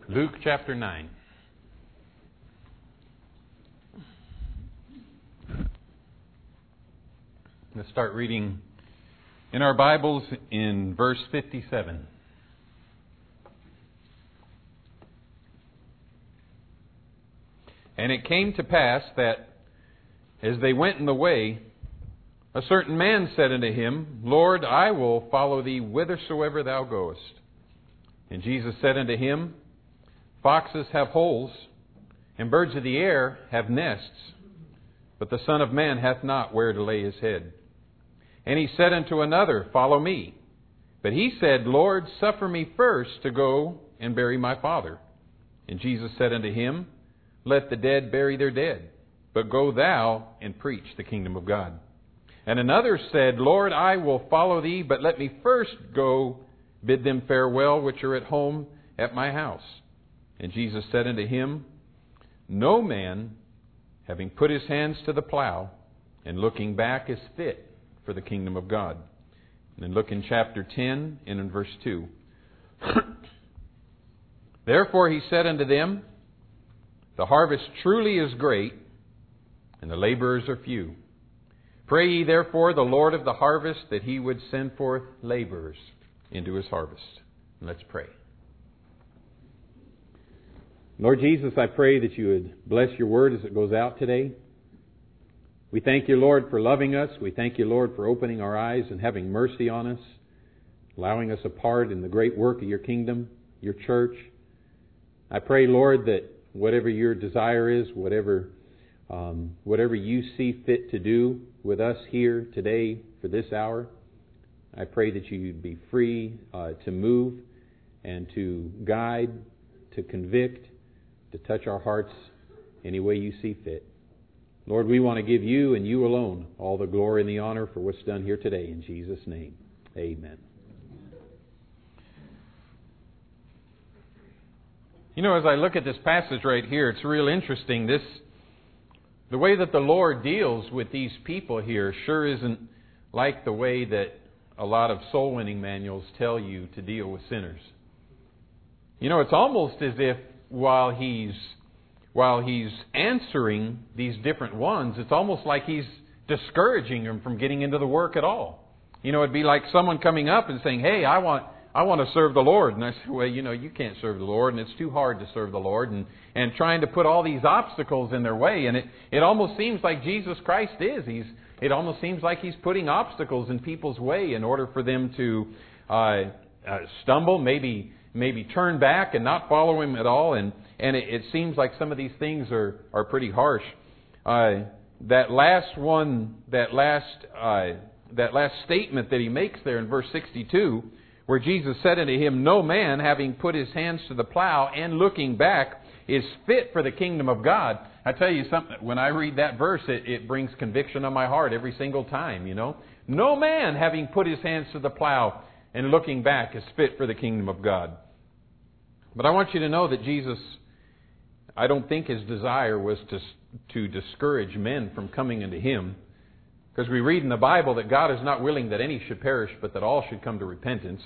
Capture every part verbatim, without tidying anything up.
Luke chapter nine. Let's start reading in our Bibles in verse fifty-seven. And it came to pass that as they went in the way, a certain man said unto him, Lord, I will follow thee whithersoever thou goest. And Jesus said unto him, Foxes have holes, and birds of the air have nests, but the Son of Man hath not where to lay his head. And he said unto another, Follow me. But he said, Lord, suffer me first to go and bury my father. And Jesus said unto him, Let the dead bury their dead, but go thou and preach the kingdom of God. And another said, Lord, I will follow thee, but let me first go bid them farewell which are at home at my house. And Jesus said unto him, No man, having put his hands to the plow, and looking back, is fit for the kingdom of God. And then look in chapter ten and in verse two. Therefore he said unto them, The harvest truly is great, and the laborers are few. Pray ye therefore the Lord of the harvest that he would send forth laborers into his harvest. And let's pray. Lord Jesus, I pray that you would bless your word as it goes out today. We thank you, Lord, for loving us. We thank you, Lord, for opening our eyes and having mercy on us, allowing us a part in the great work of your kingdom, your church. I pray, Lord, that whatever your desire is, whatever um, whatever you see fit to do with us here today for this hour, I pray that you'd be free uh, to move and to guide, to convict, to touch our hearts any way you see fit. Lord, we want to give you and you alone all the glory and the honor for what's done here today. In Jesus' name, amen. You know, as I look at this passage right here, it's real interesting. This, the way that the Lord deals with these people here sure isn't like the way that a lot of soul-winning manuals tell you to deal with sinners. You know, it's almost as if while he's while he's answering these different ones, it's almost like he's discouraging them from getting into the work at all. You know, it'd be like someone coming up and saying, Hey, I want I want to serve the Lord. And I said, well, you know, you can't serve the Lord, and it's too hard to serve the Lord, and, and trying to put all these obstacles in their way. And it, it almost seems like Jesus Christ is. He's It almost seems like He's putting obstacles in people's way in order for them to uh, uh, stumble, maybe maybe turn back and not follow Him at all. And, and it, it seems like some of these things are, are pretty harsh. Uh, that last one, that last uh, that last statement that He makes there in verse sixty-two, where Jesus said unto him, No man, having put his hands to the plow and looking back, is fit for the kingdom of God. I tell you something, when I read that verse, it, it brings conviction on my heart every single time, you know. No man, having put his hands to the plow and looking back, is fit for the kingdom of God. But I want you to know that Jesus, I don't think His desire was to, to discourage men from coming into Him. Because we read in the Bible that God is not willing that any should perish, but that all should come to repentance.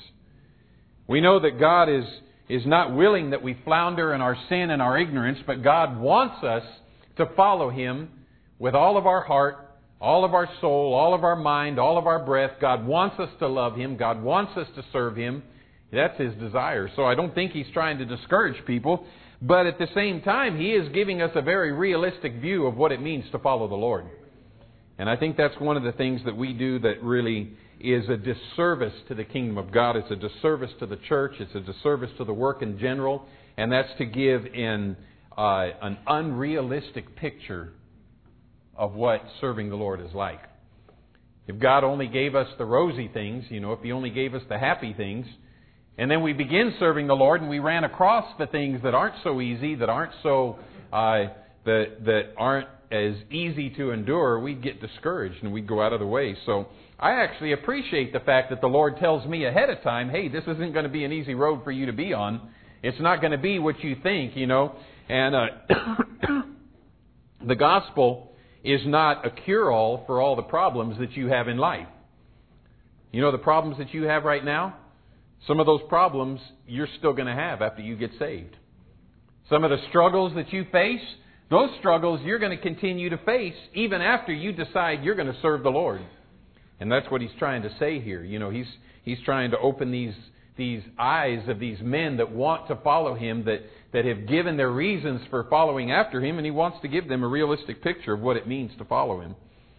We know that God is, is not willing that we flounder in our sin and our ignorance, but God wants us to follow Him with all of our heart, all of our soul, all of our mind, all of our breath. God wants us to love Him. God wants us to serve Him. That's His desire. So I don't think He's trying to discourage people, but at the same time, He is giving us a very realistic view of what it means to follow the Lord. And I think that's one of the things that we do that really is a disservice to the kingdom of God. It's a disservice to the church. It's a disservice to the work in general. And that's to give in uh, an unrealistic picture of what serving the Lord is like. If God only gave us the rosy things, you know, if He only gave us the happy things, and then we begin serving the Lord and we ran across the things that aren't so easy, that aren't so, uh, that, that aren't as easy to endure, we'd get discouraged and we'd go out of the way. So I actually appreciate the fact that the Lord tells me ahead of time, hey, this isn't going to be an easy road for you to be on. It's not going to be what you think, you know. And uh, the gospel is not a cure-all for all the problems that you have in life. You know the problems that you have right now? Some of those problems you're still going to have after you get saved. Some of the struggles that you face, those struggles you're going to continue to face even after you decide you're going to serve the Lord. And that's what he's trying to say here. You know, he's he's trying to open these these eyes of these men that want to follow him, that, that have given their reasons for following after him, and he wants to give them a realistic picture of what it means to follow him.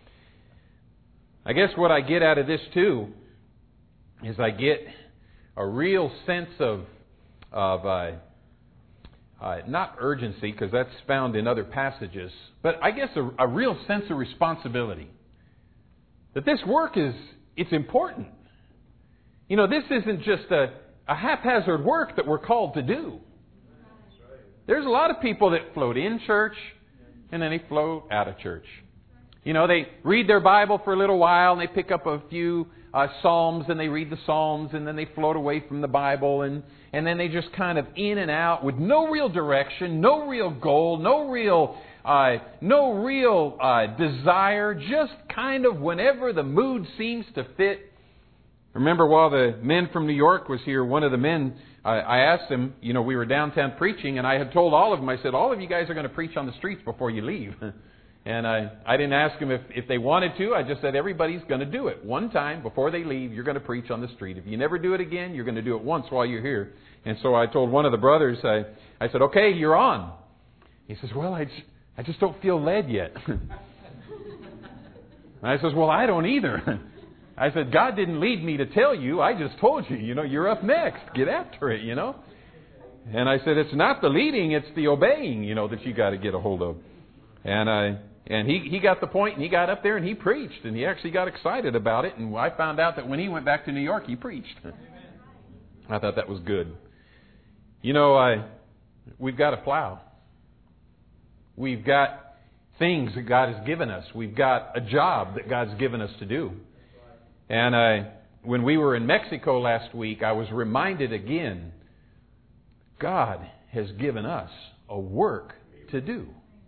I guess what I get out of this too is I get a real sense of of uh, uh, not urgency, because that's found in other passages, but I guess a, a real sense of responsibility. That this work is, it's important. You know, this isn't just a, a haphazard work that we're called to do. There's a lot of people that float in church and then they float out of church. You know, they read their Bible for a little while and they pick up a few uh, Psalms and they read the Psalms and then they float away from the Bible and, and then they just kind of in and out with no real direction, no real goal, no real uh, no real uh, desire, just kind of whenever the mood seems to fit. Remember, while the men from New York was here, one of the men, uh, I asked him, you know, we were downtown preaching, and I had told all of them, I said, all of you guys are going to preach on the streets before you leave. And I, I didn't ask them if, if they wanted to. I just said, everybody's going to do it. One time, before they leave, you're going to preach on the street. If you never do it again, you're going to do it once while you're here. And so I told one of the brothers, I, I said, okay, you're on. He says, well, I just, I just don't feel led yet. And I says, well, I don't either. I said, God didn't lead me to tell you. I just told you, you know, you're up next. Get after it, you know. And I said, it's not the leading, it's the obeying, you know, that you got to get a hold of. And I, and he, he got the point, and he got up there and he preached, and he actually got excited about it. And I found out that when he went back to New York, he preached. I thought that was good. You know, I, we've got to plow. We've got things that God has given us. We've got a job that God's given us to do. And I, when we were in Mexico last week, I was reminded again, God has given us a work to do.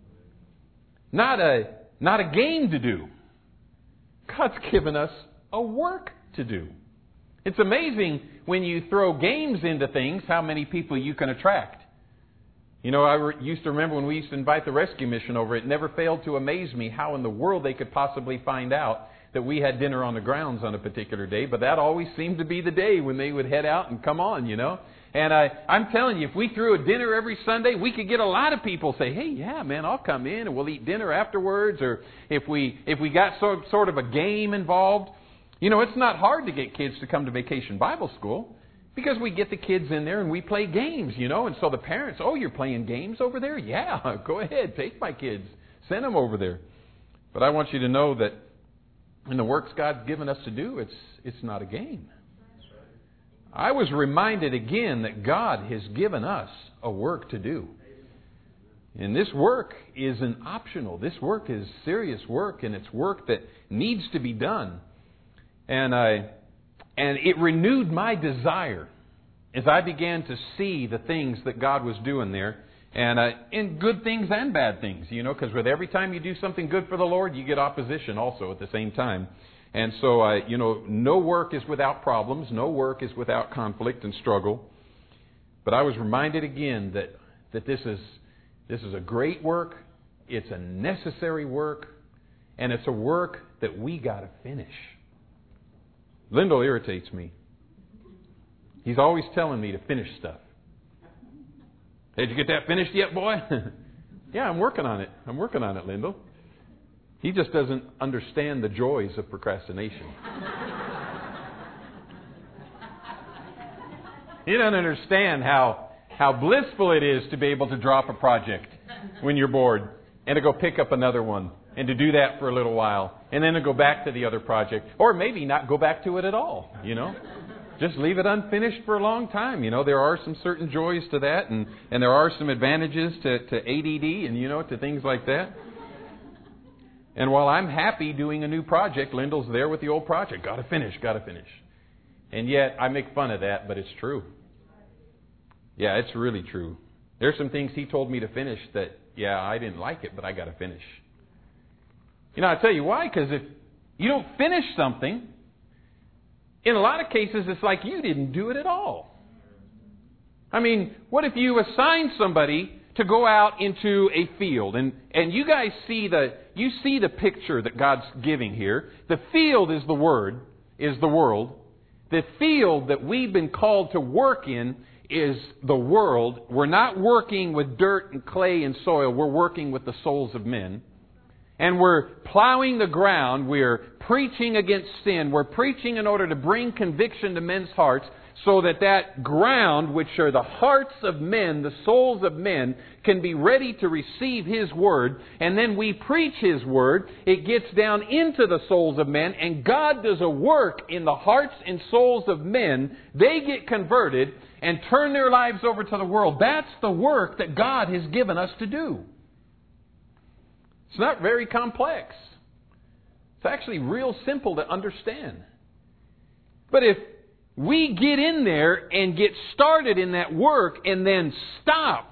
Not a, not a game to do. God's given us a work to do. It's amazing when you throw games into things, how many people you can attract. You know, I re- used to remember when we used to invite the rescue mission over, it never failed to amaze me how in the world they could possibly find out that we had dinner on the grounds on a particular day, but that always seemed to be the day when they would head out and come on, you know. And I, I'm telling you, if we threw a dinner every Sunday, we could get a lot of people say, hey, yeah, man, I'll come in and we'll eat dinner afterwards. Or if we if we got so, sort of a game involved. You know, it's not hard to get kids to come to Vacation Bible School because we get the kids in there and we play games, you know. And so the parents, oh, you're playing games over there? Yeah, go ahead, take my kids. Send them over there. But I want you to know that in the works God's given us to do, it's it's not a game. I was reminded again that God has given us a work to do. And this work isn't optional. This work is serious work, and it's work that needs to be done. And I, and it renewed my desire as I began to see the things that God was doing there. And uh, in good things and bad things, you know, because with every time you do something good for the Lord, you get opposition also at the same time. And so, uh, you know, no work is without problems. No work is without conflict and struggle. But I was reminded again that, that this is this is a great work. It's a necessary work. And it's a work that we got to finish. Lyndall irritates me. He's always telling me to finish stuff. Hey, did you get that finished yet, boy? Yeah, I'm working on it. I'm working on it, Lyndall. He just doesn't understand the joys of procrastination. He doesn't understand how, how blissful it is to be able to drop a project when you're bored and to go pick up another one and to do that for a little while and then to go back to the other project, or maybe not go back to it at all, you know. Just leave it unfinished for a long time. You know, there are some certain joys to that, and, and there are some advantages to, to A D D and, you know, to things like that. And while I'm happy doing a new project, Lyndall's there with the old project. Got to finish, got to finish. And yet, I make fun of that, but it's true. Yeah, it's really true. There's some things he told me to finish that, yeah, I didn't like it, but I got to finish. You know, I'll tell you why. Because if you don't finish something, in a lot of cases, it's like you didn't do it at all. I mean, what if you assign somebody to go out into a field. And, and you guys see the, you see the picture that God's giving here. The field is the Word, is the world. The field that we've been called to work in is the world. We're not working with dirt and clay and soil. We're working with the souls of men. And we're plowing the ground. We're preaching against sin. We're preaching in order to bring conviction to men's hearts so that that ground, which are the hearts of men, the souls of men, can be ready to receive His Word. And then we preach His Word. It gets down into the souls of men, and God does a work in the hearts and souls of men. They get converted and turn their lives over to the world. That's the work that God has given us to do. It's not very complex. It's actually real simple to understand. But if we get in there and get started in that work and then stop,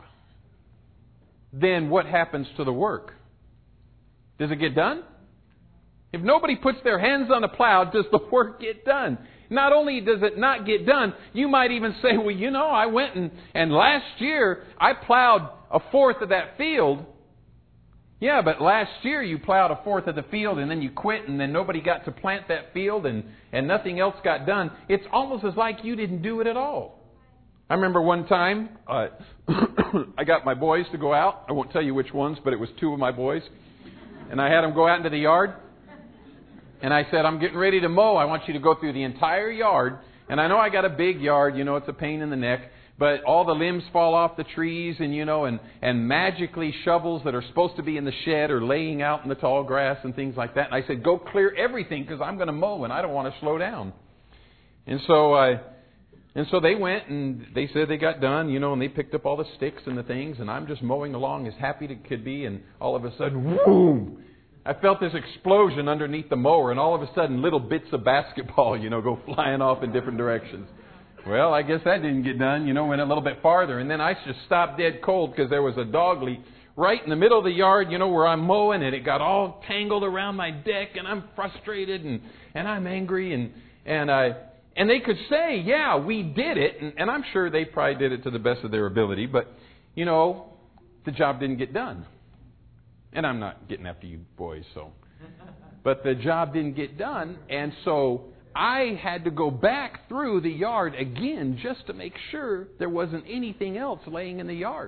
then what happens to the work? Does it get done? If nobody puts their hands on the plow, does the work get done? Not only does it not get done, you might even say, well, you know, I went and, and last year I plowed a fourth of that field. Yeah, but last year you plowed a fourth of the field and then you quit and then nobody got to plant that field and, and nothing else got done. It's almost as like you didn't do it at all. I remember one time uh, I got my boys to go out. I won't tell you which ones, but it was two of my boys. And I had them go out into the yard. And I said, I'm getting ready to mow. I want you to go through the entire yard. And I know I got a big yard. You know, it's a pain in the neck. But all the limbs fall off the trees and, you know, and, and magically shovels that are supposed to be in the shed are laying out in the tall grass and things like that. And I said, go clear everything because I'm going to mow and I don't want to slow down. And so I, and so they went and they said they got done, you know, and they picked up all the sticks and the things. And I'm just mowing along as happy as could be. And all of a sudden, boom! I felt this explosion underneath the mower. And all of a sudden, little bits of basketball, you know, go flying off in different directions. Well, I guess that didn't get done, you know, went a little bit farther. And then I just stopped dead cold because there was a dog leaf right in the middle of the yard, you know, where I'm mowing. And it got all tangled around my deck. And I'm frustrated and, and I'm angry. And and I and they could say, yeah, we did it. And, and I'm sure they probably did it to the best of their ability. But, you know, the job didn't get done. And I'm not getting after you boys, so. But the job didn't get done. And so I had to go back through the yard again just to make sure there wasn't anything else laying in the yard.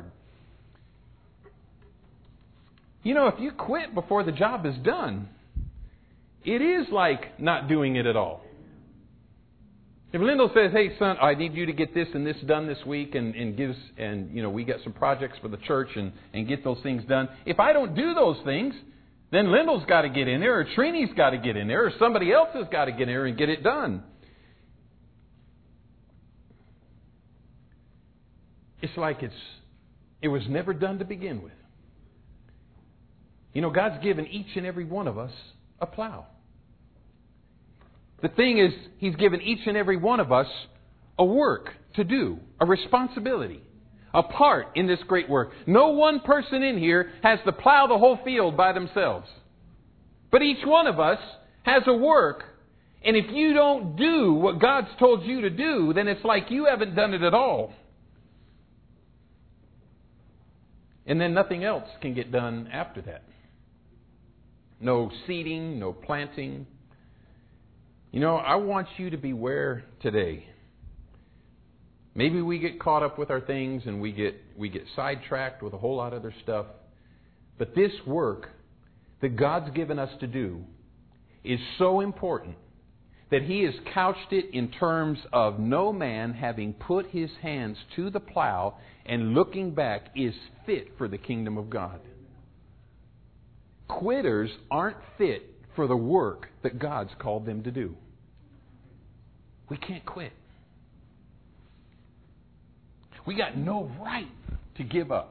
You know, if you quit before the job is done, it is like not doing it at all. If Lyndall says, hey, son, I need you to get this and this done this week and, and gives, and, you know, we got some projects for the church and, and get those things done. If I don't do those things, then Lyndall's got to get in there, or Trini's got to get in there, or somebody else has got to get in there and get it done. It's like it's it was never done to begin with. You know, God's given each and every one of us a plow. The thing is, He's given each and every one of us a work to do, a responsibility, a part in this great work. No one person in here has to plow the whole field by themselves. But each one of us has a work. And if you don't do what God's told you to do, then it's like you haven't done it at all. And then nothing else can get done after that. No seeding, no planting. You know, I want you to beware today. Maybe we get caught up with our things and we get we get sidetracked with a whole lot of other stuff. But this work that God's given us to do is so important that He has couched it in terms of no man having put his hands to the plow and looking back is fit for the kingdom of God. Quitters aren't fit for the work that God's called them to do. We can't quit. We got no right to give up.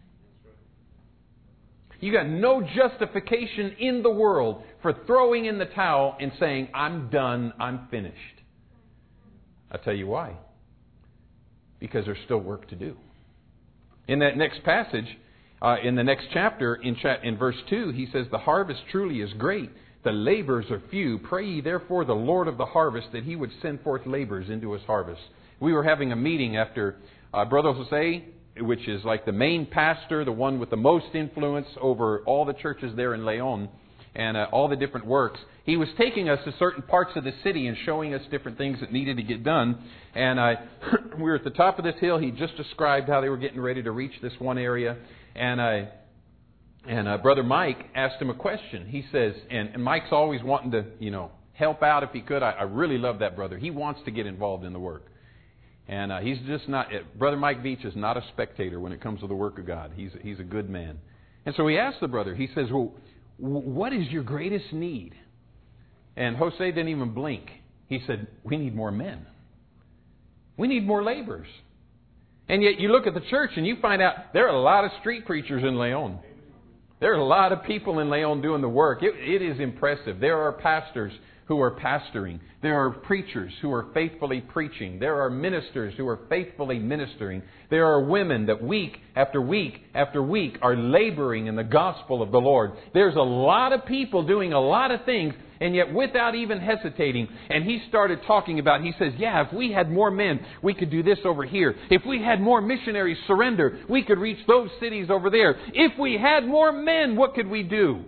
You got no justification in the world for throwing in the towel and saying, I'm done, I'm finished. I'll tell you why. Because there's still work to do. In that next passage, uh, in the next chapter, in, cha- in verse two, he says, the harvest truly is great. The laborers are few. Pray ye therefore the Lord of the harvest that He would send forth laborers into His harvest. We were having a meeting after uh, Brother Jose which is like the main pastor, the one with the most influence over all the churches there in Leon and uh, all the different works. He was taking us to certain parts of the city and showing us different things that needed to get done. And uh, we were at the top of this hill. He just described how they were getting ready to reach this one area. And uh, and uh, Brother Mike asked him a question. He says, and, and Mike's always wanting to, you know, help out if he could. I, I really love that brother. He wants to get involved in the work. And uh, he's just not, Brother Mike Veach is not a spectator when it comes to the work of God. He's, he's a good man. And so he asked the brother, he says, well, what is your greatest need? And Jose didn't even blink. He said, we need more men. We need more laborers. And yet you look at the church and you find out there are a lot of street preachers in Leon. There are a lot of people in Leon doing the work. It, it is impressive. There are pastors who are pastoring. There are preachers who are faithfully preaching. There are ministers who are faithfully ministering. There are women that week after week after week are laboring in the gospel of the Lord. There's a lot of people doing a lot of things, and yet without even hesitating. And he started talking about, he says, yeah, if we had more men, we could do this over here. If we had more missionaries surrender, we could reach those cities over there. If we had more men, what could we do?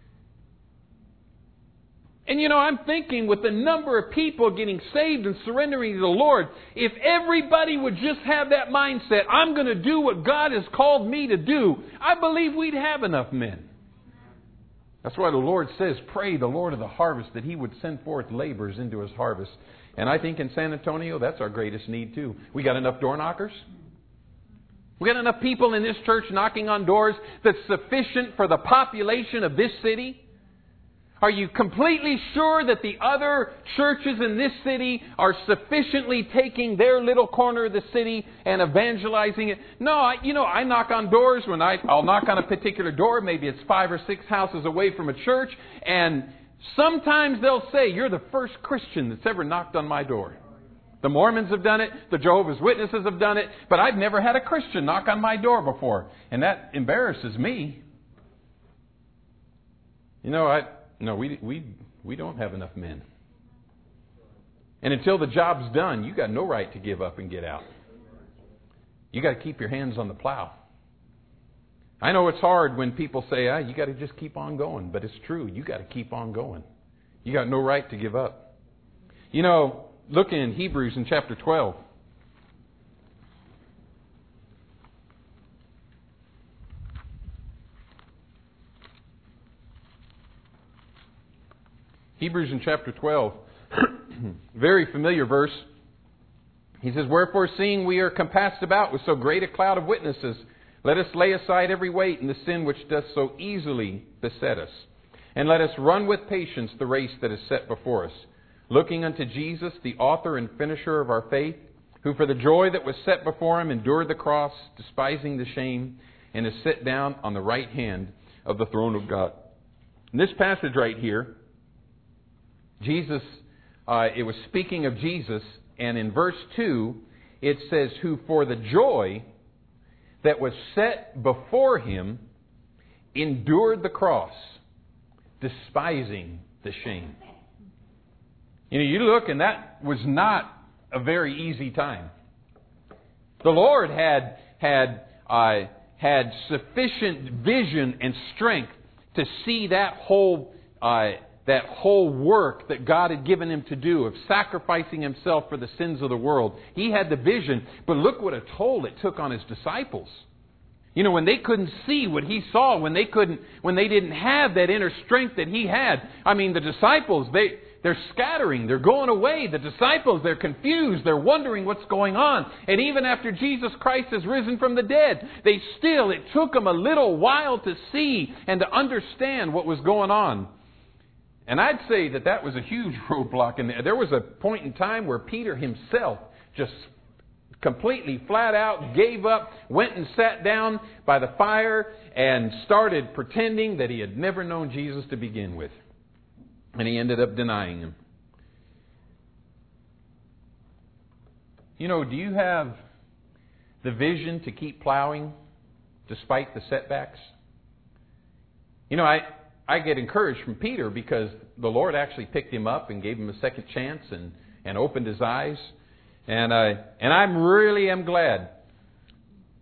And you know, I'm thinking with the number of people getting saved and surrendering to the Lord, if everybody would just have that mindset, I'm going to do what God has called me to do, I believe we'd have enough men. That's why the Lord says, pray the Lord of the harvest that He would send forth laborers into His harvest. And I think in San Antonio, that's our greatest need too. We got enough door knockers. We got enough people in this church knocking on doors that's sufficient for the population of this city. Are you completely sure that the other churches in this city are sufficiently taking their little corner of the city and evangelizing it? No, I, you know, I knock on doors when I, I'll knock on a particular door. Maybe it's five or six houses away from a church. And sometimes they'll say, you're the first Christian that's ever knocked on my door. The Mormons have done it. The Jehovah's Witnesses have done it. But I've never had a Christian knock on my door before. And that embarrasses me. You know, I... No, we we we don't have enough men. And until the job's done, you got no right to give up and get out. You got to keep your hands on the plow. I know it's hard when people say, ah, you got to just keep on going. But it's true. You got to keep on going. You got no right to give up. You know, look in Hebrews in chapter twelve. Hebrews in chapter twelve, very familiar verse. He says, wherefore, seeing we are compassed about with so great a cloud of witnesses, let us lay aside every weight and the sin which doth so easily beset us. And let us run with patience the race that is set before us, looking unto Jesus, the author and finisher of our faith, who for the joy that was set before Him endured the cross, despising the shame, and is set down on the right hand of the throne of God. In this passage right here, Jesus, uh, it was speaking of Jesus, and in verse two, it says, who for the joy that was set before Him endured the cross, despising the shame. You know, you look, and that was not a very easy time. The Lord had had uh, had sufficient vision and strength to see that whole uh, that whole work that God had given Him to do of sacrificing Himself for the sins of the world. He had the vision, but look what a toll it took on His disciples. You know, when they couldn't see what He saw, when they couldn't, when they didn't have that inner strength that He had. I mean, the disciples, they, they're scattering, they're going away. The disciples, they're confused, they're wondering what's going on. And even after Jesus Christ has risen from the dead, they still, it took them a little while to see and to understand what was going on. And I'd say that that was a huge roadblock. And there was a point in time where Peter himself just completely flat out gave up, went and sat down by the fire and started pretending that he had never known Jesus to begin with. And he ended up denying Him. You know, do you have the vision to keep plowing despite the setbacks? You know, I... I get encouraged from Peter because the Lord actually picked him up and gave him a second chance and, and opened his eyes. And I, and I'm really am glad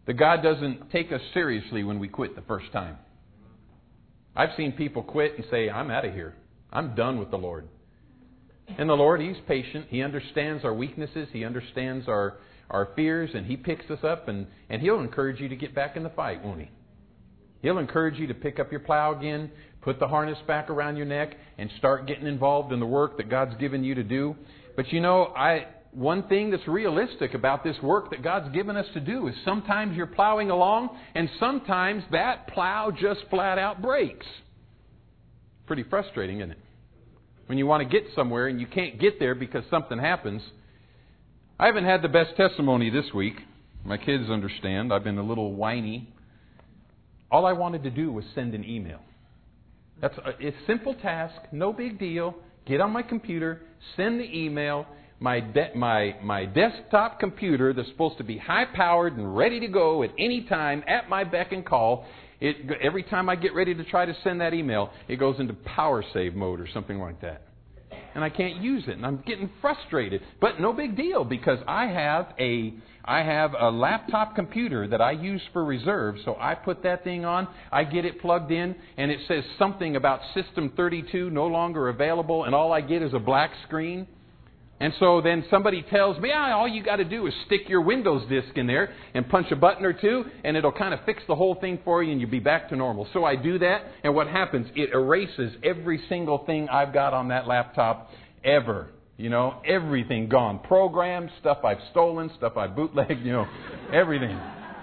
that God doesn't take us seriously when we quit the first time. I've seen people quit and say, I'm out of here. I'm done with the Lord. And the Lord, He's patient. He understands our weaknesses. He understands our, our fears. And He picks us up. And, and He'll encourage you to get back in the fight, won't He? He'll encourage you to pick up your plow again, put the harness back around your neck, and start getting involved in the work that God's given you to do. But you know, I one thing that's realistic about this work that God's given us to do is sometimes you're plowing along, and sometimes that plow just flat out breaks. Pretty frustrating, isn't it? When you want to get somewhere and you can't get there because something happens. I haven't had the best testimony this week. My kids understand. I've been a little whiny. All I wanted to do was send an email. That's a, a simple task, no big deal. Get on my computer, send the email. My de- my my desktop computer that's supposed to be high-powered and ready to go at any time at my beck and call. It, every time I get ready to try to send that email, it goes into power save mode or something like that. And I can't use it, and I'm getting frustrated. But no big deal, because I have a I have a laptop computer that I use for reserve, so I put that thing on, I get it plugged in, and it says something about System thirty-two no longer available, and all I get is a black screen. And so then somebody tells me, ah, all you got to do is stick your Windows disk in there and punch a button or two, and it'll kind of fix the whole thing for you, and you'll be back to normal. So I do that, and what happens? It erases every single thing I've got on that laptop ever. You know, everything gone. Programs, stuff I've stolen, stuff I've bootlegged, you know, everything.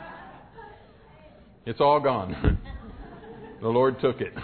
It's all gone. The Lord took it.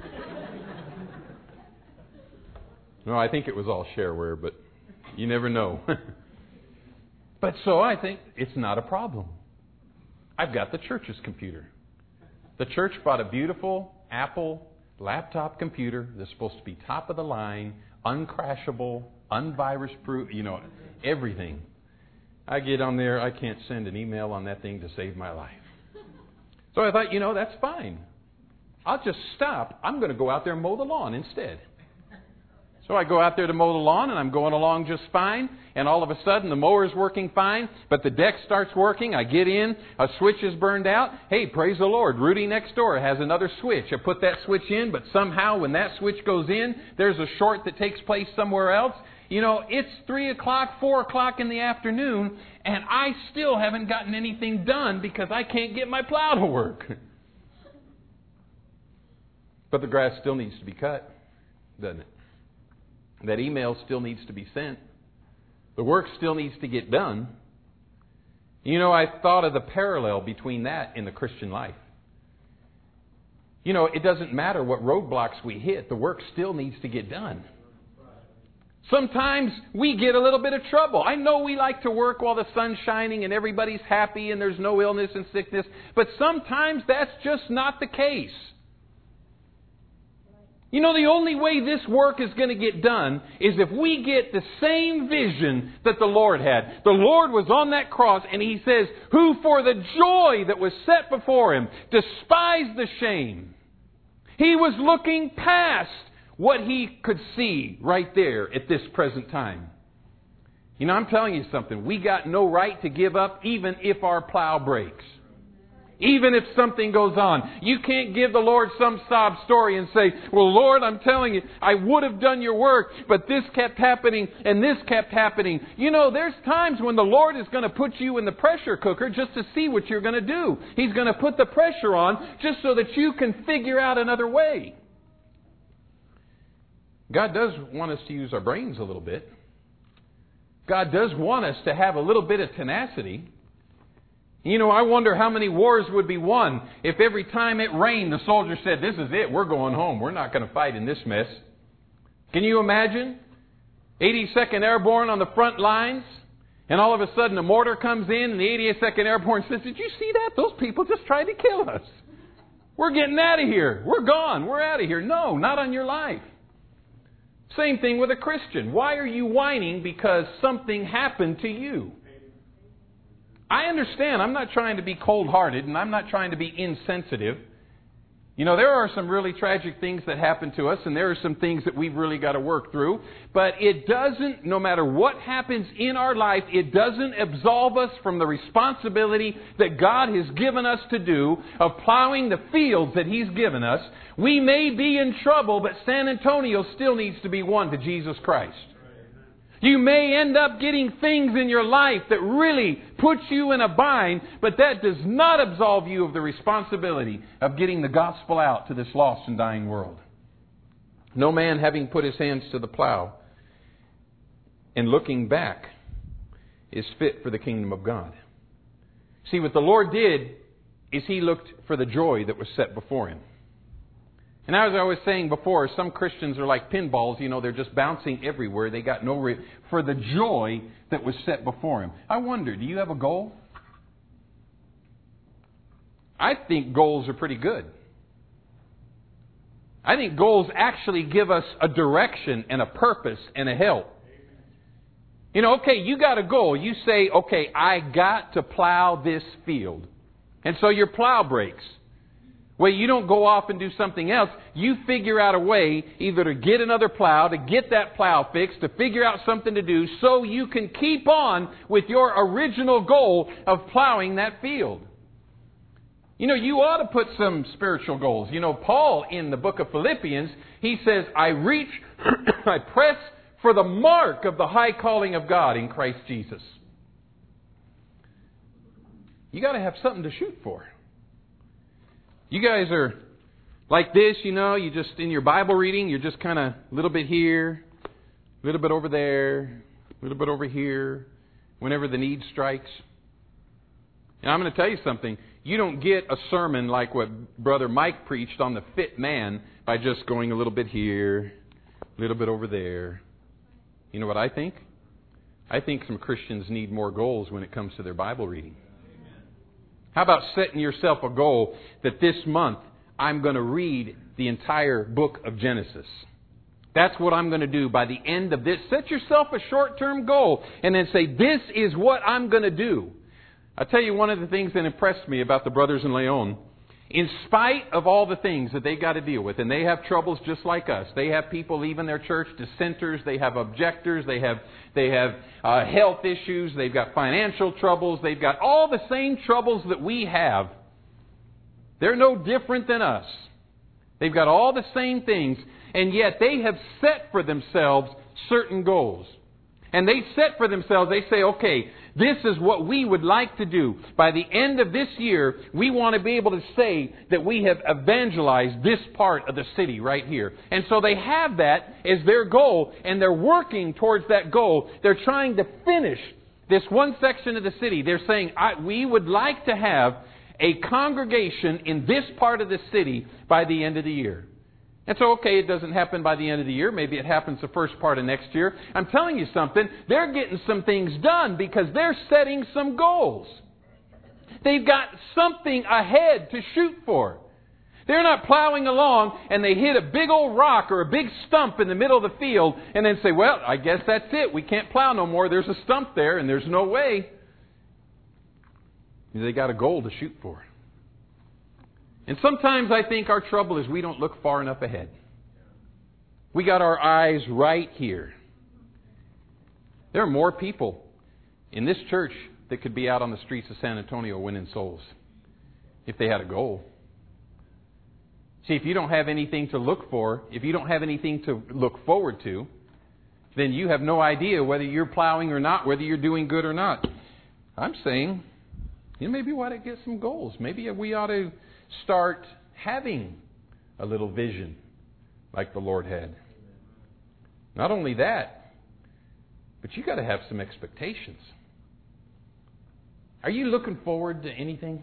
No, I think it was all shareware, but you never know. But so I think it's not a problem. I've got the church's computer. The church bought a beautiful Apple laptop computer that's supposed to be top of the line, uncrashable, unvirus proof, you know, everything. I get on there, I can't send an email on that thing to save my life. So I thought, you know, that's fine. I'll just stop. I'm going to go out there and mow the lawn instead. So I go out there to mow the lawn, and I'm going along just fine, and all of a sudden the mower's working fine, but the deck starts working. I get in, a switch is burned out. Hey, praise the Lord, Rudy next door has another switch. I put that switch in, but somehow when that switch goes in, there's a short that takes place somewhere else. You know, it's three o'clock, four o'clock in the afternoon, and I still haven't gotten anything done because I can't get my plow to work. But the grass still needs to be cut, doesn't it? That email still needs to be sent. The work still needs to get done. You know, I thought of the parallel between that and the Christian life. You know, it doesn't matter what roadblocks we hit. The work still needs to get done. Sometimes we get a little bit of trouble. I know we like to work while the sun's shining and everybody's happy and there's no illness and sickness. But sometimes that's just not the case. You know, the only way this work is going to get done is if we get the same vision that the Lord had. The Lord was on that cross, and He says, who for the joy that was set before Him despised the shame. He was looking past what He could see right there at this present time. You know, I'm telling you something. We got no right to give up even if our plow breaks. Even if something goes on. You can't give the Lord some sob story and say, well, Lord, I'm telling you, I would have done your work, but this kept happening and this kept happening. You know, there's times when the Lord is going to put you in the pressure cooker just to see what you're going to do. He's going to put the pressure on just so that you can figure out another way. God does want us to use our brains a little bit. God does want us to have a little bit of tenacity. You know, I wonder how many wars would be won if every time it rained the soldier said, this is it, we're going home. We're not going to fight in this mess. Can you imagine? eighty-second Airborne on the front lines, and all of a sudden a mortar comes in and the eighty-second Airborne says, did you see that? Those people just tried to kill us. We're getting out of here. We're gone. We're out of here. No, not on your life. Same thing with a Christian. Why are you whining because something happened to you? I understand. I'm not trying to be cold-hearted and I'm not trying to be insensitive. You know, there are some really tragic things that happen to us, and there are some things that we've really got to work through. But it doesn't, no matter what happens in our life, it doesn't absolve us from the responsibility that God has given us to do of plowing the fields that He's given us. We may be in trouble, but San Antonio still needs to be won to Jesus Christ. You may end up getting things in your life that really put you in a bind, but that does not absolve you of the responsibility of getting the gospel out to this lost and dying world. No man, having put his hands to the plow and looking back, is fit for the kingdom of God. See, what the Lord did is He looked for the joy that was set before Him. And as I was saying before, some Christians are like pinballs. You know, they're just bouncing everywhere. They got no re- for the joy that was set before Him. I wonder, do you have a goal? I think goals are pretty good. I think goals actually give us a direction and a purpose and a help. You know, okay, you got a goal. You say, okay, I got to plow this field. And so your plow breaks. Well, you don't go off and do something else. You figure out a way either to get another plow, to get that plow fixed, to figure out something to do so you can keep on with your original goal of plowing that field. You know, you ought to put some spiritual goals. You know, Paul in the book of Philippians, he says, I reach, I press for the mark of the high calling of God in Christ Jesus. You got to have something to shoot for. You guys are like this, you know, you just, in your Bible reading, you're just kind of a little bit here, a little bit over there, a little bit over here, whenever the need strikes. And I'm going to tell you something. You don't get a sermon like what Brother Mike preached on the fit man by just going a little bit here, a little bit over there. You know what I think? I think some Christians need more goals when it comes to their Bible reading. How about setting yourself a goal that this month I'm going to read the entire book of Genesis? That's what I'm going to do by the end of this. Set yourself a short-term goal and then say, this is what I'm going to do. I'll tell you one of the things that impressed me about the brothers in Leon. In spite of all the things that they got to deal with, and they have troubles just like us. They have people leaving their church, dissenters. They have objectors. They have they have uh, health issues. They've got financial troubles. They've got all the same troubles that we have. They're no different than us. They've got all the same things, and yet they have set for themselves certain goals. And they set for themselves, they say, okay, this is what we would like to do. By the end of this year, we want to be able to say that we have evangelized this part of the city right here. And so they have that as their goal, and they're working towards that goal. They're trying to finish this one section of the city. They're saying, I, we would like to have a congregation in this part of the city by the end of the year. And so, okay, it doesn't happen by the end of the year. Maybe it happens the first part of next year. I'm telling you something. They're getting some things done because they're setting some goals. They've got something ahead to shoot for. They're not plowing along and they hit a big old rock or a big stump in the middle of the field and then say, well, I guess that's it. We can't plow no more. There's a stump there and there's no way. They got a goal to shoot for. And sometimes I think our trouble is we don't look far enough ahead. We got our eyes right here. There are more people in this church that could be out on the streets of San Antonio winning souls if they had a goal. See, if you don't have anything to look for, if you don't have anything to look forward to, then you have no idea whether you're plowing or not, whether you're doing good or not. I'm saying, you know, maybe we ought to get some goals. Maybe we ought to start having a little vision like the Lord had. Not only that, but you got to have some expectations. Are you looking forward to anything?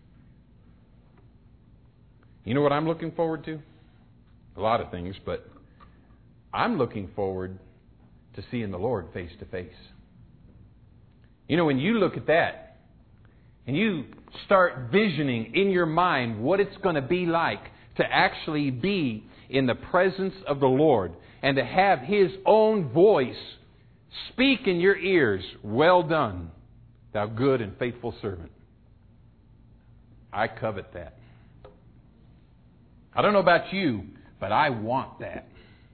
You know what I'm looking forward to? A lot of things, but I'm looking forward to seeing the Lord face to face. You know, when you look at that, and you start visioning in your mind what it's going to be like to actually be in the presence of the Lord and to have His own voice speak in your ears, well done, thou good and faithful servant. I covet that. I don't know about you, but I want that.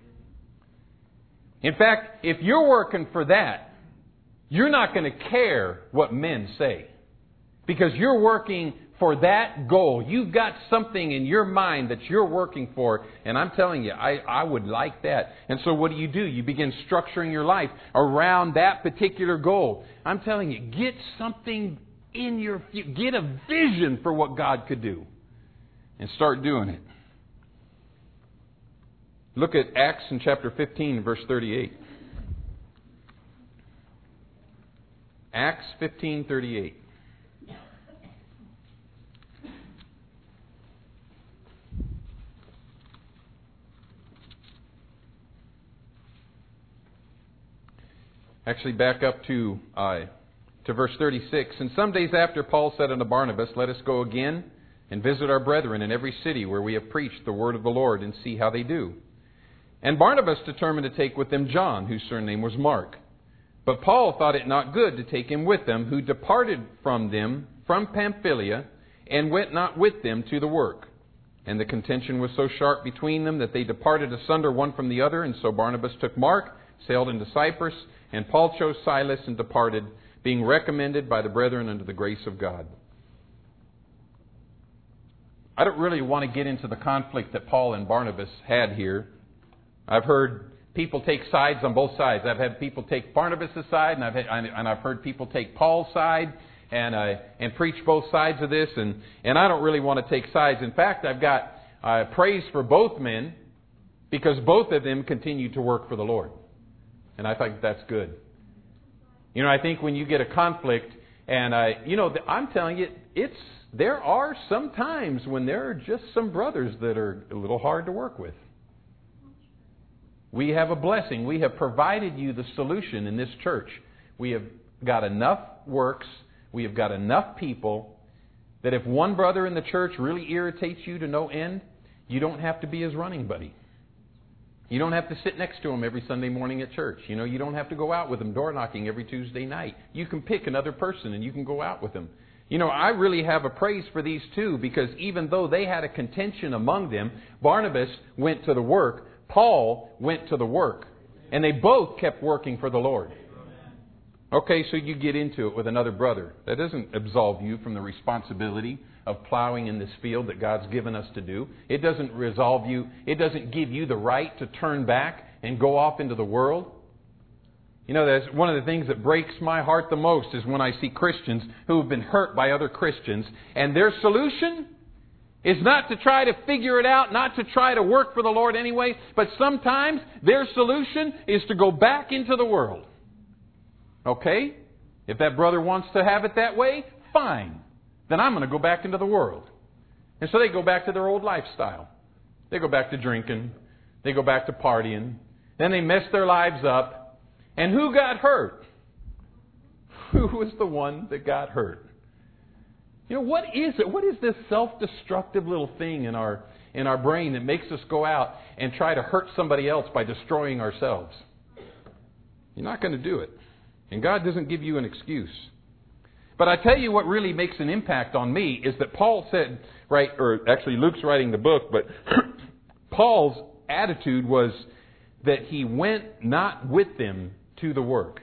In fact, if you're working for that, you're not going to care what men say. Because you're working for that goal. You've got something in your mind that you're working for. And I'm telling you, I, I would like that. And so what do you do? You begin structuring your life around that particular goal. I'm telling you, get something in your future. Get a vision for what God could do. And start doing it. Look at Acts in chapter fifteen, verse thirty-eight. Acts fifteen thirty-eight. Actually, back up to uh, to verse thirty-six. And some days after, Paul said unto Barnabas, Let us go again and visit our brethren in every city where we have preached the word of the Lord, and see how they do. And Barnabas determined to take with them John, whose surname was Mark. But Paul thought it not good to take him with them, who departed from them from Pamphylia, and went not with them to the work. And the contention was so sharp between them that they departed asunder one from the other. And so Barnabas took Mark, sailed into Cyprus, and Paul chose Silas and departed, being recommended by the brethren unto the grace of God. I don't really want to get into the conflict that Paul and Barnabas had here. I've heard people take sides on both sides. I've had people take Barnabas' side, and I've had, and I've heard people take Paul's side, and uh, and preach both sides of this. And, and I don't really want to take sides. In fact, I've got uh, praise for both men, because both of them continue to work for the Lord, and I think that's good. You know, I think when you get a conflict, and uh, you know, I'm telling you, it's there are some times when there are just some brothers that are a little hard to work with. We have a blessing. We have provided you the solution in this church. We have got enough works. We have got enough people that if one brother in the church really irritates you to no end, you don't have to be his running buddy. You don't have to sit next to him every Sunday morning at church. You know, you don't have to go out with him door knocking every Tuesday night. You can pick another person and you can go out with him. You know, I really have a praise for these two, because even though they had a contention among them, Barnabas went to the work, Paul went to the work, and they both kept working for the Lord. Okay, so you get into it with another brother. That doesn't absolve you from the responsibility of plowing in this field that God's given us to do. It doesn't resolve you. It doesn't give you the right to turn back and go off into the world. You know, that's one of the things that breaks my heart the most is when I see Christians who have been hurt by other Christians, and their solution is not to try to figure it out, not to try to work for the Lord anyway, but sometimes their solution is to go back into the world. Okay? If that brother wants to have it that way, fine. Then I'm going to go back into the world. And so they go back to their old lifestyle. They go back to drinking. They go back to partying. Then they mess their lives up. And who got hurt? Who was the one that got hurt? You know, what is it? What is this self-destructive little thing in our in our brain that makes us go out and try to hurt somebody else by destroying ourselves? You're not going to do it. And God doesn't give you an excuse. But I tell you what really makes an impact on me is that Paul said, right, or actually Luke's writing the book, but Paul's attitude was that he went not with them to the work.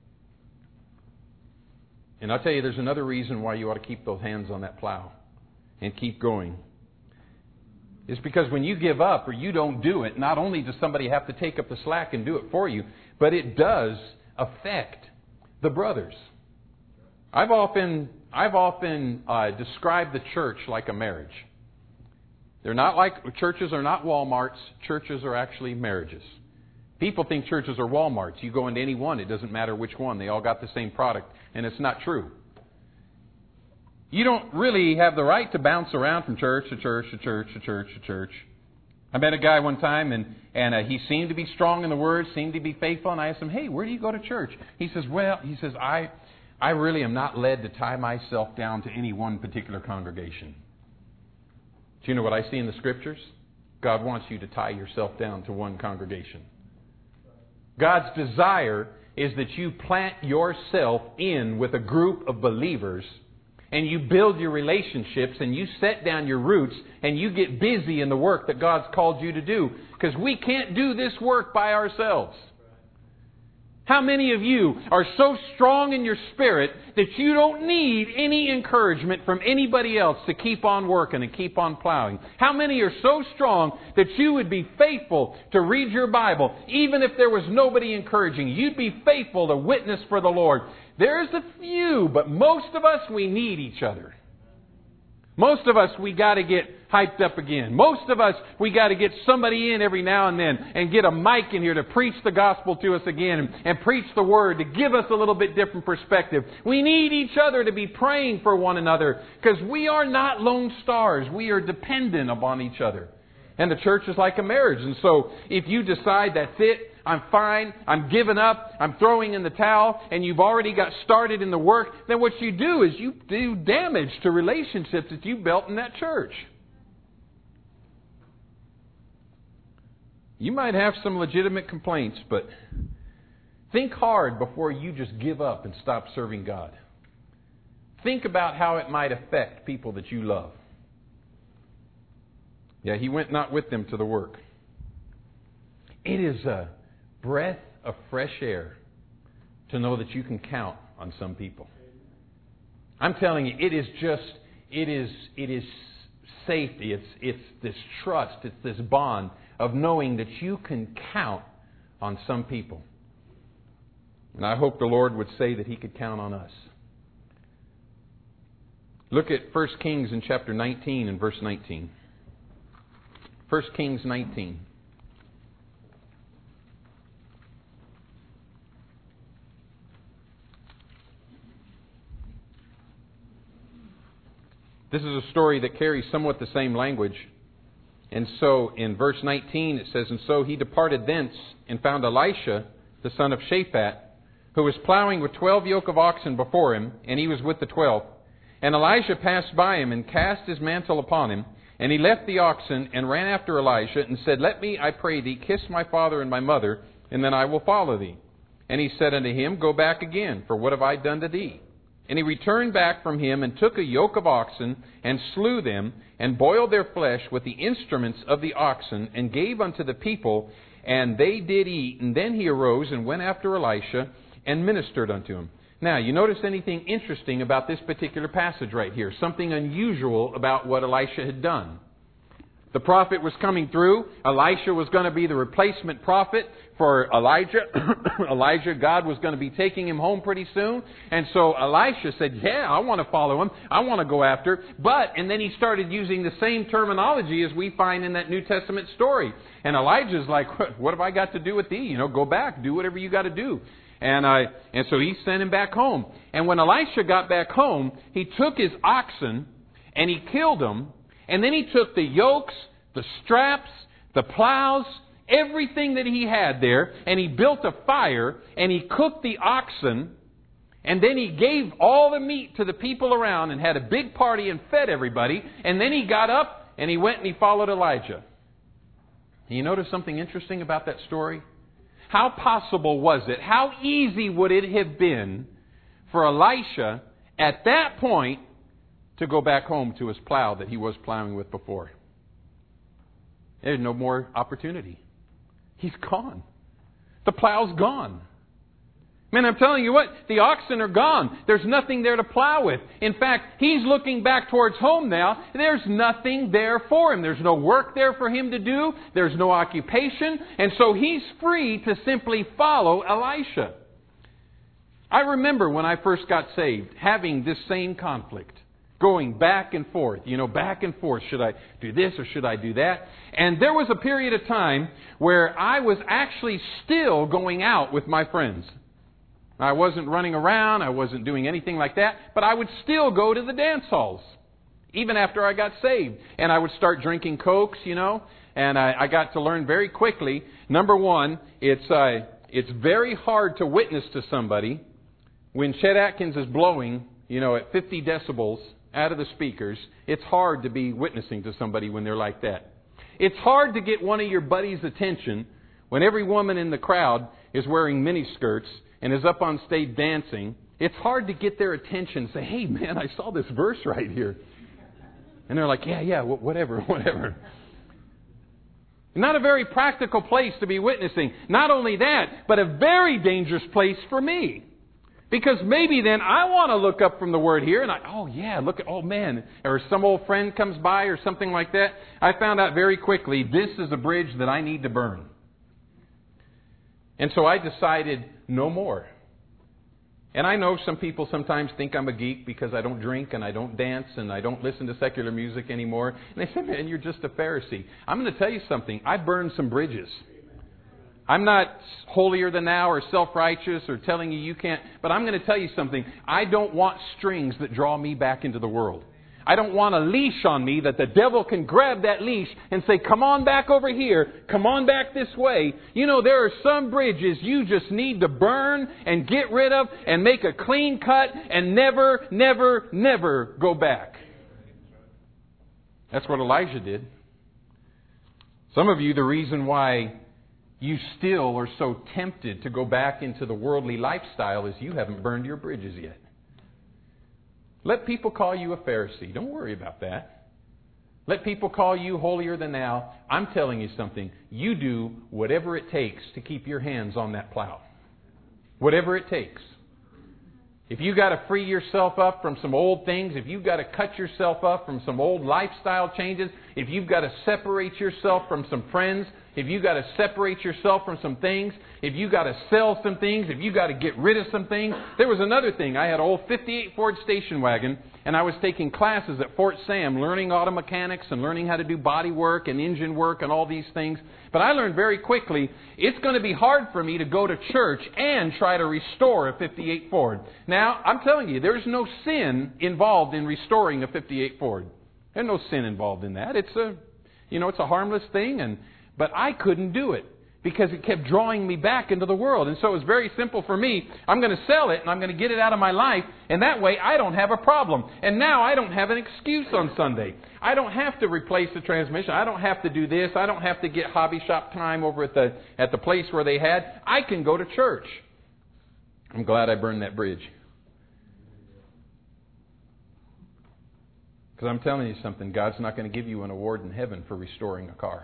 And I'll tell you, there's another reason why you ought to keep those hands on that plow and keep going. It's because when you give up or you don't do it, not only does somebody have to take up the slack and do it for you, but it does affect the brothers. I've often I've often uh, described the church like a marriage. They're not like churches are not Walmarts. Churches are actually marriages. People think churches are Walmarts. You go into any one, it doesn't matter which one. They all got the same product, and it's not true. You don't really have the right to bounce around from church to church to church to church to church. I met a guy one time, and, and uh, he seemed to be strong in the Word, seemed to be faithful, and I asked him, hey, where do you go to church? He says, well, he says, I, I really am not led to tie myself down to any one particular congregation. Do you know what I see in the Scriptures? God wants you to tie yourself down to one congregation. God's desire is that you plant yourself in with a group of believers and you build your relationships and you set down your roots and you get busy in the work that God's called you to do. Because we can't do this work by ourselves. How many of you are so strong in your spirit that you don't need any encouragement from anybody else to keep on working and keep on plowing? How many are so strong that you would be faithful to read your Bible even if there was nobody encouraging you? You'd be faithful to witness for the Lord. There's a few, but most of us, we need each other. Most of us, we got to get hyped up again. Most of us, we got to get somebody in every now and then and get a mic in here to preach the gospel to us again and, and preach the Word to give us a little bit different perspective. We need each other to be praying for one another because we are not lone stars. We are dependent upon each other. And the church is like a marriage. And so if you decide that's it, I'm fine, I'm giving up, I'm throwing in the towel, and you've already got started in the work, then what you do is you do damage to relationships that you built in that church. You might have some legitimate complaints, but think hard before you just give up and stop serving God. Think about how it might affect people that you love. Yeah, he went not with them to the work. It is a breath of fresh air to know that you can count on some people. I'm telling you, it is just, it is, it is safety. It's, it's this trust. It's this bond of knowing that you can count on some people. And I hope the Lord would say that He could count on us. Look at First Kings in chapter nineteen and verse nineteen. First Kings nineteen. This is a story that carries somewhat the same language. And so in verse nineteen it says, "And so he departed thence and found Elisha, the son of Shaphat, who was plowing with twelve yoke of oxen before him, and he was with the twelve. And Elisha passed by him and cast his mantle upon him. And he left the oxen and ran after Elisha and said, Let me, I pray thee, kiss my father and my mother, and then I will follow thee. And he said unto him, Go back again, for what have I done to thee? And he returned back from him and took a yoke of oxen and slew them and boiled their flesh with the instruments of the oxen and gave unto the people, and they did eat. And then he arose and went after Elisha and ministered unto him." Now, you notice anything interesting about this particular passage right here? Something unusual about what Elisha had done. The prophet was coming through. Elisha was going to be the replacement prophet for Elijah. Elijah, God was going to be taking him home pretty soon. And so Elisha said, yeah, I want to follow him. I want to go after. But, and then he started using the same terminology as we find in that New Testament story. And Elijah's like, what, what have I got to do with thee? You know, go back, do whatever you got to do. And I, and so he sent him back home. And when Elisha got back home, he took his oxen and he killed them. And then he took the yokes, the straps, the plows, everything that he had there, and he built a fire and he cooked the oxen. And then he gave all the meat to the people around and had a big party and fed everybody. And then he got up and he went and he followed Elijah. And you notice something interesting about that story? How possible was it? How easy would it have been for Elisha at that point to go back home to his plow that he was plowing with before? There's no more opportunity. He's gone. The plow's gone. Man, I'm telling you what, the oxen are gone. There's nothing there to plow with. In fact, he's looking back towards home now. There's nothing there for him. There's no work there for him to do. There's no occupation. And so he's free to simply follow Elisha. I remember when I first got saved, having this same conflict. Going back and forth, you know, back and forth. Should I do this or should I do that? And there was a period of time where I was actually still going out with my friends. I wasn't running around. I wasn't doing anything like that. But I would still go to the dance halls, even after I got saved. And I would start drinking Cokes, you know. And I, I got to learn very quickly. Number one, it's uh, it's very hard to witness to somebody when Chet Atkins is blowing, you know, at fifty decibels out of the speakers. It's hard to be witnessing to somebody when they're like that. It's hard to get one of your buddies' attention when every woman in the crowd is wearing miniskirts and is up on stage dancing, it's hard to get their attention. Say, hey, man, I saw this verse right here. And they're like, yeah, yeah, whatever, whatever. Not a very practical place to be witnessing. Not only that, but a very dangerous place for me. Because maybe then I want to look up from the Word here and I, oh yeah, look at, oh man, or some old friend comes by or something like that. I found out very quickly, this is a bridge that I need to burn. And so I decided no more. And I know some people sometimes think I'm a geek because I don't drink and I don't dance and I don't listen to secular music anymore. And they say, man, you're just a Pharisee. I'm going to tell you something. I burned some bridges. I'm not holier than thou or self-righteous or telling you you can't. But I'm going to tell you something. I don't want strings that draw me back into the world. I don't want a leash on me that the devil can grab that leash and say, come on back over here. Come on back this way. You know, there are some bridges you just need to burn and get rid of and make a clean cut and never, never, never go back. That's what Elijah did. Some of you, the reason why you still are so tempted to go back into the worldly lifestyle is you haven't burned your bridges yet. Let people call you a Pharisee. Don't worry about that. Let people call you holier than thou. I'm telling you something. You do whatever it takes to keep your hands on that plow. Whatever it takes. If you've got to free yourself up from some old things, if you've got to cut yourself up from some old lifestyle changes, if you've got to separate yourself from some friends, if you've got to separate yourself from some things, if you've got to sell some things, if you've got to get rid of some things. There was another thing. I had an old fifty-eight Ford station wagon, and I was taking classes at Fort Sam, learning auto mechanics and learning how to do body work and engine work and all these things. But I learned very quickly, it's going to be hard for me to go to church and try to restore a fifty-eight Ford. Now, I'm telling you, there's no sin involved in restoring a fifty-eight Ford. There's no sin involved in that. It's a, you know, it's a harmless thing, and but I couldn't do it because it kept drawing me back into the world. And so it was very simple for me. I'm going to sell it and I'm going to get it out of my life. And that way I don't have a problem. And now I don't have an excuse on Sunday. I don't have to replace the transmission. I don't have to do this. I don't have to get hobby shop time over at the, at the place where they had. I can go to church. I'm glad I burned that bridge. Because I'm telling you something. God's not going to give you an award in heaven for restoring a car.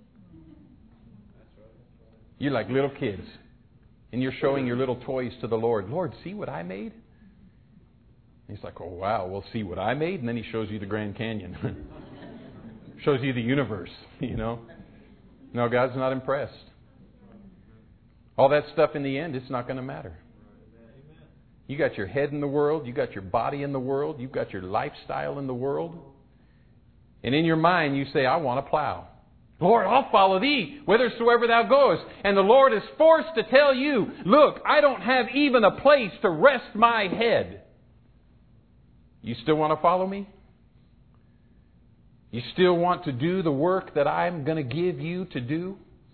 You're like little kids. And you're showing your little toys to the Lord. Lord, see what I made? And He's like, oh, wow, well, see what I made? And then He shows you the Grand Canyon. Shows you the universe, you know. No, God's not impressed. All that stuff in the end, it's not going to matter. You got your head in the world. You got your body in the world. You've got your lifestyle in the world. And in your mind, you say, I want to plow. Lord, I'll follow Thee whithersoever Thou goest. And the Lord is forced to tell you, look, I don't have even a place to rest my head. You still want to follow me? You still want to do the work that I'm going to give you to do?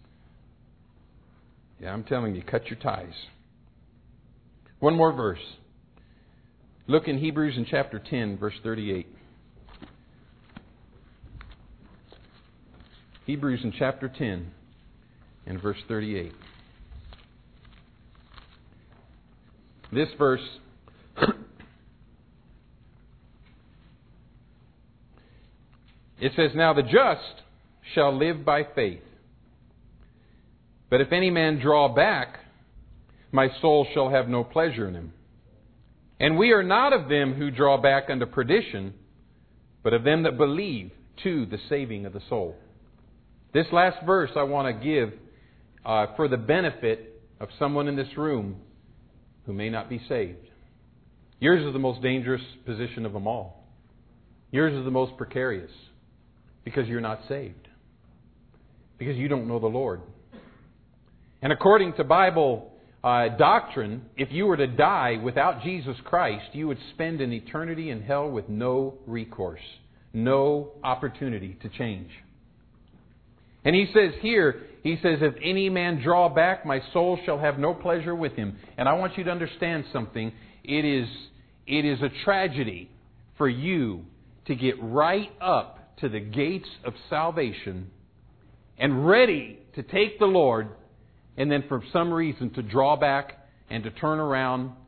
Yeah, I'm telling you, cut your ties. One more verse. Look in Hebrews in chapter ten, verse thirty-eight. Hebrews in chapter ten and verse thirty-eight. This verse it says, now the just shall live by faith. But if any man draw back, my soul shall have no pleasure in him. And we are not of them who draw back unto perdition, but of them that believe to the saving of the soul. This last verse I want to give uh, for the benefit of someone in this room who may not be saved. Yours is the most dangerous position of them all. Yours is the most precarious because you're not saved. Because you don't know the Lord. And according to Bible uh, doctrine, if you were to die without Jesus Christ, you would spend an eternity in hell with no recourse, no opportunity to change. And he says here, he says, if any man draw back, my soul shall have no pleasure with him. And I want you to understand something. It is, it is a tragedy for you to get right up to the gates of salvation and ready to take the Lord, and then for some reason to draw back and to turn around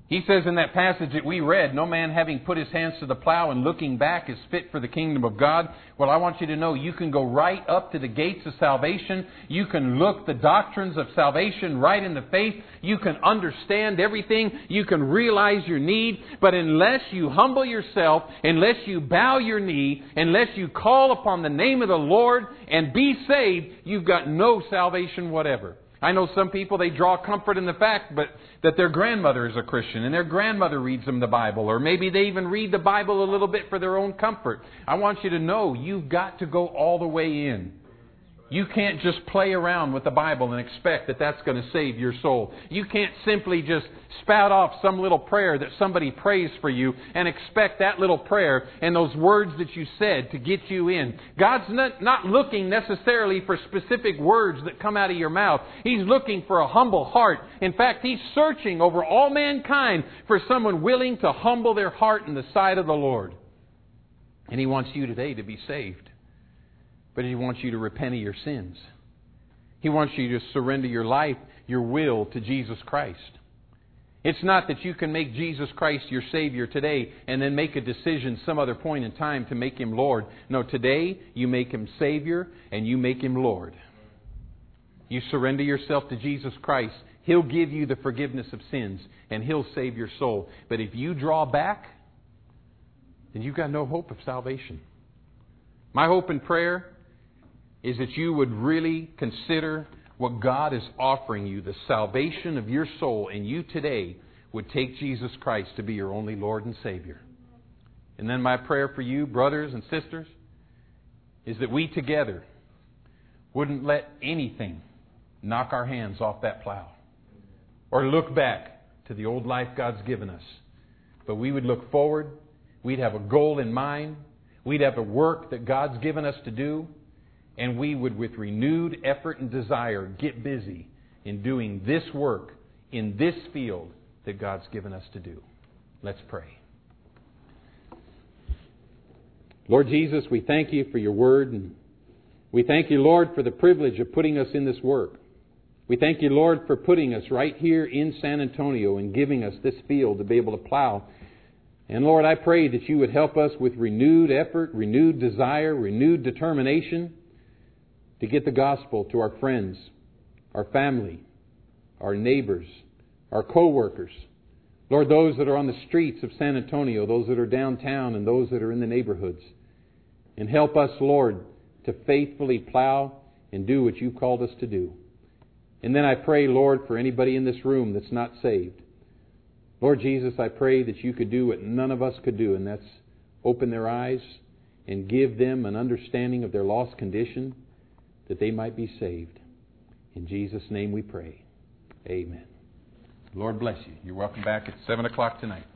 He says in that passage that we read, no man having put his hands to the plow and looking back is fit for the kingdom of God. Well, I want you to know you can go right up to the gates of salvation. You can look the doctrines of salvation right in the face. You can understand everything. You can realize your need. But unless you humble yourself, unless you bow your knee, unless you call upon the name of the Lord and be saved, you've got no salvation whatever. I know some people, they draw comfort in the fact but that their grandmother is a Christian and their grandmother reads them the Bible, or maybe they even read the Bible a little bit for their own comfort. I want you to know you've got to go all the way in. You can't just play around with the Bible and expect that that's going to save your soul. You can't simply just spout off some little prayer that somebody prays for you and expect that little prayer and those words that you said to get you in. God's not, not looking necessarily for specific words that come out of your mouth. He's looking for a humble heart. In fact, He's searching over all mankind for someone willing to humble their heart in the sight of the Lord. And He wants you today to be saved. But He wants you to repent of your sins. He wants you to surrender your life, your will to Jesus Christ. It's not that you can make Jesus Christ your Savior today and then make a decision some other point in time to make Him Lord. No, today you make Him Savior and you make Him Lord. You surrender yourself to Jesus Christ. He'll give you the forgiveness of sins and He'll save your soul. But if you draw back, then you've got no hope of salvation. My hope and prayer is that you would really consider what God is offering you, the salvation of your soul, and you today would take Jesus Christ to be your only Lord and Savior. And then my prayer for you, brothers and sisters, is that we together wouldn't let anything knock our hands off that plow or look back to the old life God's given us. But we would look forward. We'd have a goal in mind. We'd have a work that God's given us to do. And we would, with renewed effort and desire, get busy in doing this work in this field that God's given us to do. Let's pray. Lord Jesus, we thank You for Your Word. And we thank You, Lord, for the privilege of putting us in this work. We thank You, Lord, for putting us right here in San Antonio and giving us this field to be able to plow. And Lord, I pray that You would help us with renewed effort, renewed desire, renewed determination to get the gospel to our friends, our family, our neighbors, our co-workers. Lord, those that are on the streets of San Antonio, those that are downtown, and those that are in the neighborhoods. And help us, Lord, to faithfully plow and do what You've called us to do. And then I pray, Lord, for anybody in this room that's not saved. Lord Jesus, I pray that You could do what none of us could do, and that's open their eyes and give them an understanding of their lost condition, that they might be saved. In Jesus' name we pray. Amen. Lord bless you. You're welcome back at seven o'clock tonight.